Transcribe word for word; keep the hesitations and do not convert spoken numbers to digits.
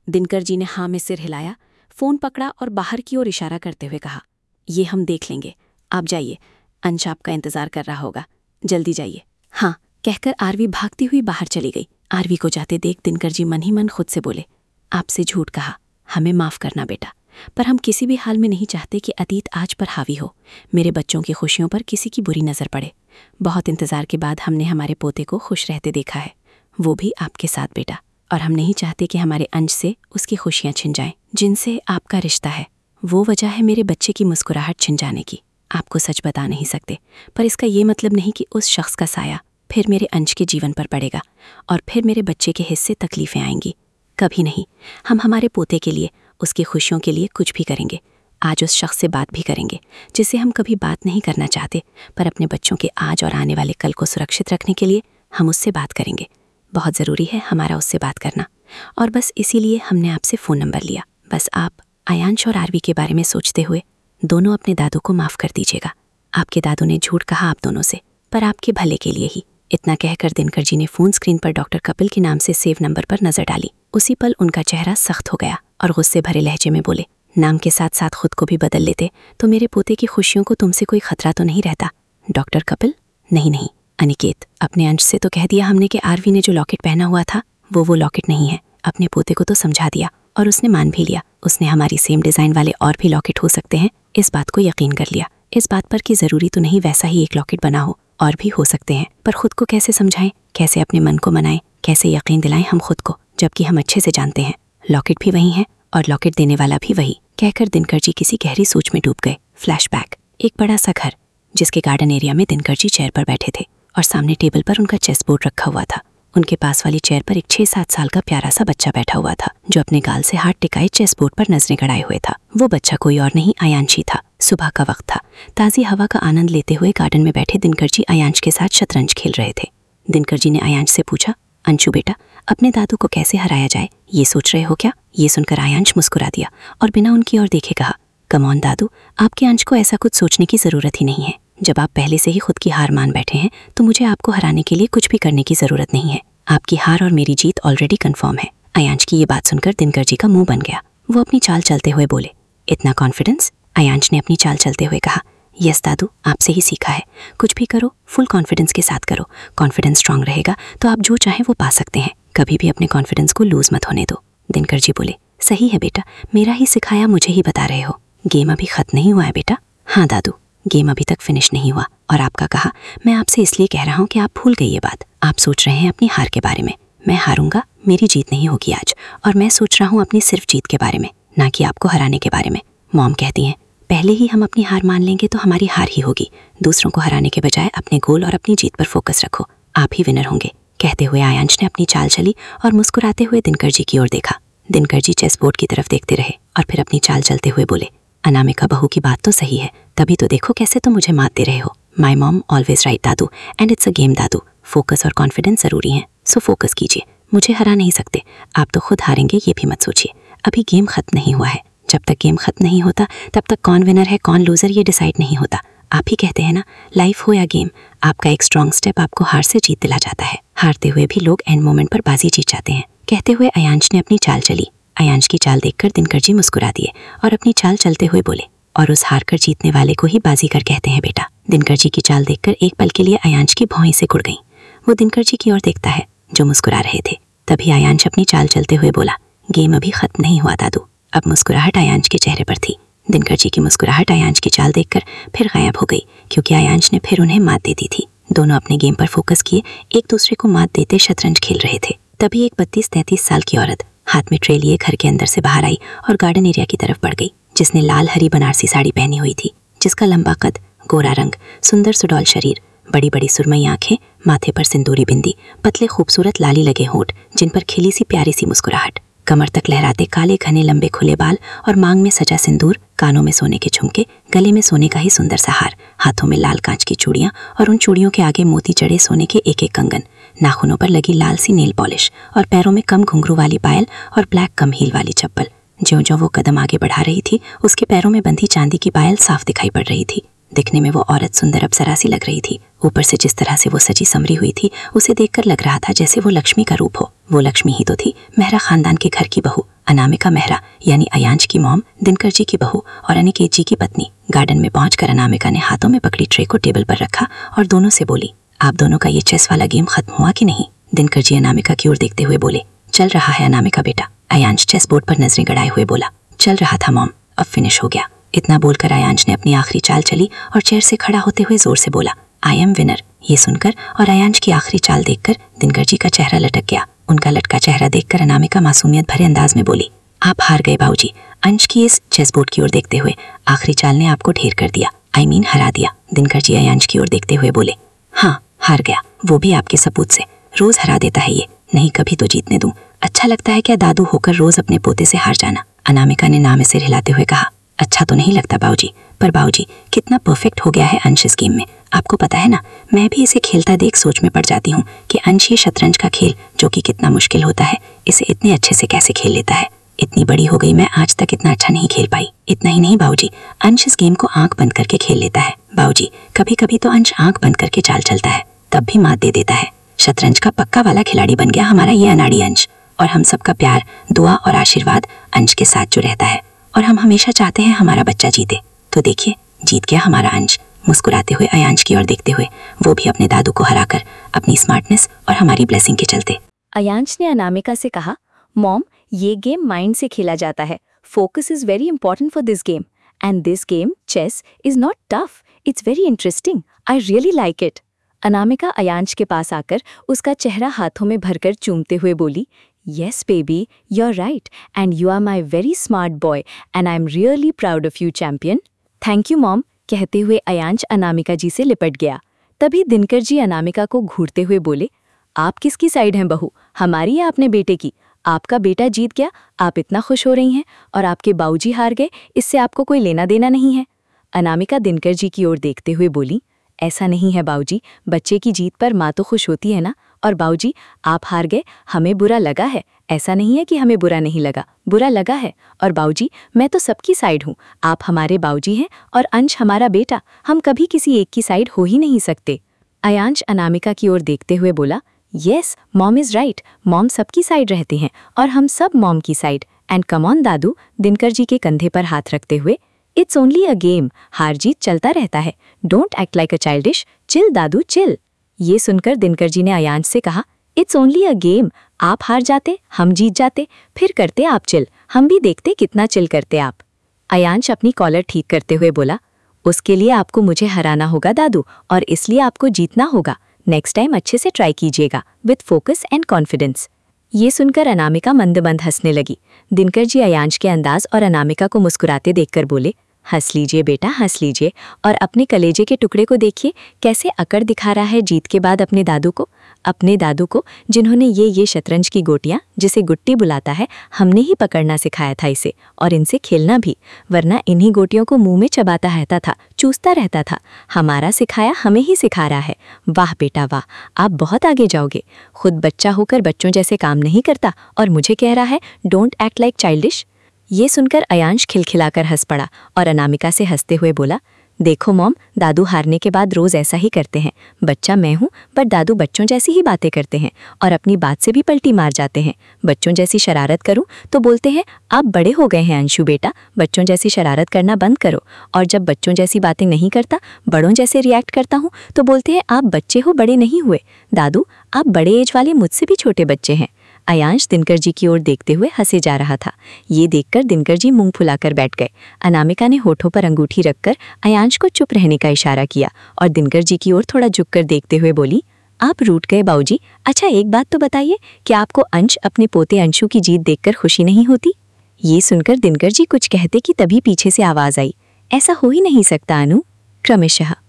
दिनकर जी ने हाँ में सिर हिलाया, फ़ोन पकड़ा और बाहर की ओर इशारा करते हुए कहा, ये हम देख लेंगे, आप जाइए, अंश आपका इंतज़ार कर रहा होगा, जल्दी जाइए। हाँ कहकर आरवी भागती हुई बाहर चली गई। आरवी को जाते देख दिनकर जी मन ही मन खुद से बोले, आपसे झूठ कहा, हमें माफ़ करना बेटा, पर हम किसी भी हाल में नहीं चाहते कि अतीत आज पर हावी हो, मेरे बच्चों की खुशियों पर किसी की बुरी नज़र पड़े। बहुत इंतज़ार के बाद हमने हमारे पोते को खुश रहते देखा है, वो भी आपके साथ बेटा, और हम नहीं चाहते कि हमारे अंश से उसकी खुशियाँ छिन जाएं, जिनसे आपका रिश्ता है। वो वजह है मेरे बच्चे की मुस्कुराहट छिन जाने की। आपको सच बता नहीं सकते, पर इसका ये मतलब नहीं कि उस शख्स का साया फिर मेरे अंश के जीवन पर पड़ेगा और फिर मेरे बच्चे के हिस्से तकलीफ़ें आएंगी। कभी नहीं। हम हमारे पोते के लिए, उसकी खुशियों के लिए कुछ भी करेंगे। आज उस शख्स से बात भी करेंगे जिससे हम कभी बात नहीं करना चाहते, पर अपने बच्चों के आज और आने वाले कल को सुरक्षित रखने के लिए हम उससे बात करेंगे। बहुत ज़रूरी है हमारा उससे बात करना, और बस इसीलिए हमने आपसे फ़ोन नंबर लिया। बस आप आयांश और आरवी के बारे में सोचते हुए दोनों अपने दादू को माफ़ कर दीजिएगा। आपके दादू ने झूठ कहा आप दोनों से, पर आपके भले के लिए ही। इतना कहकर दिनकर जी ने फ़ोन स्क्रीन पर डॉक्टर कपिल के नाम से सेव नंबर पर नज़र डाली। उसी पल उनका चेहरा सख्त हो गया और गुस्से भरे लहजे में बोले, नाम के साथ साथ खुद को भी बदल लेते तो मेरे पोते की खुशियों को तुमसे कोई खतरा तो नहीं रहता। डॉक्टर कपिल? नहीं नहीं अनिकेत, अपने अंश से तो कह दिया हमने कि आरवी ने जो लॉकेट पहना हुआ था वो वो लॉकेट नहीं है। अपने पोते को तो समझा दिया और उसने मान भी लिया। उसने हमारी सेम डिज़ाइन वाले और भी लॉकेट हो सकते हैं इस बात को यकीन कर लिया। इस बात पर कि ज़रूरी तो नहीं वैसा ही एक लॉकेट बना हो, और भी हो सकते हैं, पर खुद को कैसे समझाएं, कैसे अपने मन को मनाएं, कैसे यकीन दिलाएं हम खुद को, जबकि हम अच्छे से जानते हैं लॉकेट भी वही है और लॉकेट देने वाला भी वही। कहकर दिनकर जी किसी गहरी सोच में डूब गए। फ्लैशबैक। एक बड़ा सा घर जिसके गार्डन एरिया में दिनकर जी चेयर पर बैठे थे और सामने टेबल पर उनका चेस बोर्ड रखा हुआ था। उनके पास वाली चेयर पर एक छह सात साल का प्यारा सा बच्चा बैठा हुआ था जो अपने गाल से हाथ टिकाए चेस बोर्ड पर नजरें गड़ाए हुए था। वो बच्चा कोई और नहीं आयांश ही था। सुबह का वक्त था। ताज़ी हवा का आनंद लेते हुए गार्डन में बैठे दिनकर जी आयांश के साथ शतरंज खेल रहे थे। दिनकर जी ने आयांश से पूछा, अंशु बेटा, अपने दादू को कैसे हराया जाए ये सोच रहे हो क्या? ये सुनकर आयांश मुस्कुरा दिया और बिना उनकी ओर देखे कहा, कम ऑन दादू, आपके अंश को ऐसा कुछ सोचने की ज़रूरत ही नहीं है। जब आप पहले से ही खुद की हार मान बैठे हैं तो मुझे आपको हराने के लिए कुछ भी करने की ज़रूरत नहीं है। आपकी हार और मेरी जीत ऑलरेडी कंफर्म है। आयांश की ये बात सुनकर दिनकर जी का मुंह बन गया। वो अपनी चाल चलते हुए बोले, इतना कॉन्फिडेंस? आयांश ने अपनी चाल चलते हुए कहा, यस दादू, आपसे ही सीखा है। कुछ भी करो फुल कॉन्फिडेंस के साथ करो। कॉन्फिडेंस स्ट्रांग रहेगा तो आप जो चाहें वो पा सकते हैं। कभी भी अपने कॉन्फिडेंस को लूज मत होने दो। दिनकर जी बोले, सही है बेटा, मेरा ही सिखाया मुझे ही बता रहे हो। गेम अभी खत्म नहीं हुआ है बेटा। हाँ दादू, गेम अभी तक फिनिश नहीं हुआ, और आपका कहा मैं आपसे इसलिए कह रहा हूँ कि आप भूल गई ये बात। आप सोच रहे हैं अपनी हार के बारे में। मैं हारूंगा, मेरी जीत नहीं होगी आज, और मैं सोच रहा हूँ अपनी सिर्फ जीत के बारे में, ना कि आपको हराने के बारे में। मॉम कहती हैं पहले ही हम अपनी हार मान लेंगे तो हमारी हार ही होगी। दूसरों को हराने के बजाय अपने गोल और अपनी जीत पर फोकस रखो, आप ही विनर होंगे। कहते हुए आयांश ने अपनी चाल चली और मुस्कुराते हुए दिनकर जी की ओर देखा। दिनकर जी चेस बोर्ड की तरफ देखते रहे और फिर अपनी चाल चलते हुए बोले, अनामिका बहू की बात तो सही है, तभी तो देखो कैसे तुम मुझे मात दे रहे हो। माई मॉम ऑलवेज राइट दादू, एंड इट्स अ गेम दादू। फोकस और कॉन्फिडेंस ज़रूरी हैं, सो फोकस कीजिए। मुझे हरा नहीं सकते, आप तो खुद हारेंगे ये भी मत सोचिए। अभी गेम खत्म नहीं हुआ है। जब तक गेम खत्म नहीं होता तब तक कौन विनर है कौन लूज़र ये डिसाइड नहीं होता। आप ही कहते हैं ना, लाइफ हो या गेम, आपका एक स्ट्रॉन्ग स्टेप आपको हार से जीत दिला जाता है। हारते हुए भी लोग एंड मोमेंट पर बाजी जीत जाते हैं। कहते हुए आयांश ने अपनी चाल चली। आयांश की चाल देखकर दिनकर जी मुस्कुरा दिए और अपनी चाल चलते हुए बोले, और उस हार कर जीतने वाले को ही बाजीगर कहते हैं बेटा। दिनकर जी की चाल देखकर एक पल के लिए आयांश की भौहें से गुड़ गईं। वो दिनकर जी की ओर देखता है जो मुस्कुरा रहे थे। तभी आयांश अपनी चाल चलते हुए बोला, गेम अभी खत्म नहीं हुआ दादू। अब मुस्कुराहट आयांश के चेहरे पर थी। दिनकर जी की मुस्कुराहट आयांश की चाल देखकर फिर गायब हो गई, क्योंकि आयांश ने फिर उन्हें मात दे दी थी। दोनों अपने गेम पर फोकस किए एक दूसरे को मात देते शतरंज खेल रहे थे। तभी एक बत्तीस तैंतीस साल की औरत हाथ में ट्रे लिए घर के अंदर से बाहर आई और गार्डन एरिया की तरफ बढ़ गई, जिसने लाल हरी बनारसी साड़ी पहनी हुई थी, जिसका लंबा कद, गोरा रंग, सुंदर सुडौल शरीर, बड़ी बड़ी सुरमई आंखें, माथे पर सिंदूरी बिंदी, पतले खूबसूरत लाली लगे होंठ, जिन पर खिली सी प्यारी सी मुस्कुराहट, कमर तक लहराते काले घने लंबे खुले बाल और मांग में सजा सिंदूर, कानों में सोने के झुमके, गले में सोने का ही सुंदर सा हार, हाथों में लाल कांच की चूड़ियां और उन चूड़ियों के आगे मोती जड़े सोने के एक एक कंगन, नाखूनों पर लगी लाल सी नेल पॉलिश और पैरों में कम घुंघरू वाली पायल और ब्लैक कम हील वाली चप्पल। ज्यों ज्यों वो कदम आगे बढ़ा रही थी, उसके पैरों में बंधी चांदी की पायल साफ दिखाई पड़ रही थी। दिखने में वो औरत सुंदर अप्सरा सी लग रही थी। ऊपर से जिस तरह से वो सजी संवरी हुई थी, उसे देखकर लग रहा था जैसे वो लक्ष्मी का रूप हो। वो लक्ष्मी ही तो थी, मेहरा खानदान के घर की बहू, अनामिका मेहरा यानी अयांश की मॉम, दिनकर जी की बहू और अनिकेत जी की पत्नी गार्डन में पहुंचकर अनामिका ने हाथों में पकड़ी ट्रे को टेबल पर रखा और दोनों से बोली, आप दोनों का ये चेस वाला गेम खत्म हुआ कि नहीं? दिनकर जी अनामिका की ओर देखते हुए बोले, चल रहा है अनामिका बेटा। अयांश चेस बोर्ड पर नजरें गड़ाए हुए बोला, चल रहा था मॉम, अब फिनिश हो गया। इतना बोलकर अयांश ने अपनी आखिरी चाल चली और चेयर से खड़ा होते हुए जोर से बोला, आई एम विनर। ये सुनकर और अयांश की आखिरी चाल देखकर दिनकर जी का चेहरा लटक गया। उनका लटका चेहरा देखकर अनामिका मासूमियत भरे अंदाज में बोली, आप हार गए बाबूजी। अंश की इस चेस बोर्ड की ओर देखते हुए, आखिरी चाल ने आपको ढेर कर दिया, आई मीन हरा दिया। दिनकर जी अयांश की ओर देखते हुए बोले, हाँ हार गया, वो भी आपके सबूत से। रोज हरा देता है ये, नहीं कभी तो जीतने दूं। अच्छा लगता है क्या दादू होकर रोज अपने पोते से हार जाना? अनामिका ने नाम से हिलाते हुए कहा, अच्छा तो नहीं लगता बाबूजी, पर बाबूजी कितना परफेक्ट हो गया है अंश इस गेम में। आपको पता है ना, मैं भी इसे खेलता देख सोच में पड़ जाती हूँ कि अंश ये शतरंज का खेल, जो कि कितना मुश्किल होता है, इसे इतने अच्छे से कैसे खेल लेता है। इतनी बड़ी हो गई मैं आज तक इतना अच्छा नहीं खेल पाई। इतना ही नहीं बाबूजी, अंश इस गेम को आंख बंद करके खेल लेता है। बाबूजी कभी कभी तो अंश आंख बंद करके चाल चलता है, तब भी मात दे देता है। शतरंज का पक्का वाला खिलाड़ी बन गया हमारा ये अनाड़ी अंश। और हम सबका प्यार, दुआ और आशीर्वाद अंश के साथ जो रहता है, और हम हमेशा चाहते हैं हमारा बच्चा जीते। तो देखिए जीत गया हमारा अंश। मुस्कुराते हुए अयांश की ओर देखते हुए, वो भी अपने दादू को हराकर अपनी स्मार्टनेस और हमारी ब्लेसिंग के चलते। अयांश ने अनामिका से कहा, मॉम ये गेम माइंड से खेला जाता है। Focus is very important for this game, and this game chess is not tough, it's very interesting, I really like it. Anamika Ayansh के पास आकर उसका चेहरा हाथों में भरकर चूमते हुए बोली, Yes, baby, you're right, and you are my very smart boy, and I'm really proud of you, champion. Thank you, mom. कहते हुए अयांश अनामिका जी से लिपट गया। तभी दिनकर जी अनामिका को घूरते हुए बोले, आप किसकी साइड हैं बहू, हमारी या अपने बेटे की? आपका बेटा जीत गया, आप इतना खुश हो रही हैं, और आपके बाबूजी हार गए, इससे आपको कोई लेना देना नहीं है। अनामिका दिनकर जी की ओर देखते हुए बोली, ऐसा नहीं है बाबूजी, बच्चे की जीत पर माँ तो खुश होती है ना। और बाबूजी आप हार गए, हमें बुरा लगा है, ऐसा नहीं है कि हमें बुरा नहीं लगा, बुरा लगा है। और बाबूजी मैं तो सबकी साइड हूँ, आप हमारे बाबूजी हैं और अंश हमारा बेटा, हम कभी किसी एक की साइड हो ही नहीं सकते। अयांश अनामिका की ओर देखते हुए बोला, yes mom is right, mom सबकी साइड रहते हैं और हम सब मॉम की साइड। एंड कम ऑन दादू, दिनकर जी के कंधे पर हाथ रखते हुए, इट्स ओनली अ गेम, हार जीत चलता रहता है, don't act like a childish, chill दादू चिल। ये सुनकर दिनकर जी ने अयांश से कहा, इट्स ओनली अ गेम, आप हार जाते हम जीत जाते, फिर करते आप चिल, हम भी देखते कितना चिल करते आप। अयांश अपनी कॉलर ठीक करते हुए बोला, उसके लिए आपको मुझे हराना होगा दादू, और इसलिए आपको जीतना होगा। नेक्स्ट टाइम अच्छे से ट्राई कीजिएगा विथ फोकस एंड कॉन्फिडेंस। ये सुनकर अनामिका मंद मंद हंसने लगी। दिनकर जी अयांश के अंदाज और अनामिका को मुस्कुराते देखकर बोले, हंस लीजिए बेटा हंस लीजिए, और अपने कलेजे के टुकड़े को देखिए कैसे अकड़ दिखा रहा है जीत के बाद अपने दादू को, अपने दादू को जिन्होंने ये ये शतरंज की गोटियां, जिसे गुट्टी बुलाता है, हमने ही पकड़ना सिखाया था इसे, और इनसे खेलना भी, वरना इन्हीं गोटियों को मुंह में चबाता रहता था, चूसता रहता था। हमारा सिखाया हमें ही सिखा रहा है। वाह बेटा वाह, आप बहुत आगे जाओगे। खुद बच्चा होकर बच्चों जैसे काम नहीं करता और मुझे कह रहा है डोंट एक्ट लाइक चाइल्डिश। ये सुनकर अयांश खिलखिलाकर हंस पड़ा और अनामिका से हंसते हुए बोला, देखो मॉम, दादू हारने के बाद रोज ऐसा ही करते हैं। बच्चा मैं हूँ, पर दादू बच्चों जैसी ही बातें करते हैं और अपनी बात से भी पलटी मार जाते हैं। बच्चों जैसी शरारत करूँ तो बोलते हैं आप बड़े हो गए हैं अंशु बेटा, बच्चों जैसी शरारत करना बंद करो। और जब बच्चों जैसी बातें नहीं करता, बड़ों जैसे रिएक्ट करता हूँ, तो बोलते हैं आप बच्चे हो, बड़े नहीं हुए। दादू आप बड़े एज वाले मुझसे भी छोटे बच्चे हैं। अयांश दिनकर जी की ओर देखते हुए हंसे जा रहा था। ये देखकर दिनकर जी मुंह फुलाकर बैठ गए। अनामिका ने होठों पर अंगूठी रखकर अयांश को चुप रहने का इशारा किया और दिनकर जी की ओर थोड़ा झुककर देखते हुए बोली, आप रूठ गए बाबूजी। अच्छा एक बात तो बताइए, क्या आपको अंश अपने पोते अंशु की जीत देखकर खुशी नहीं होती? ये सुनकर दिनकर जी कुछ कहते कि तभी पीछे से आवाज आई, ऐसा हो ही नहीं सकता अनु। क्रमशः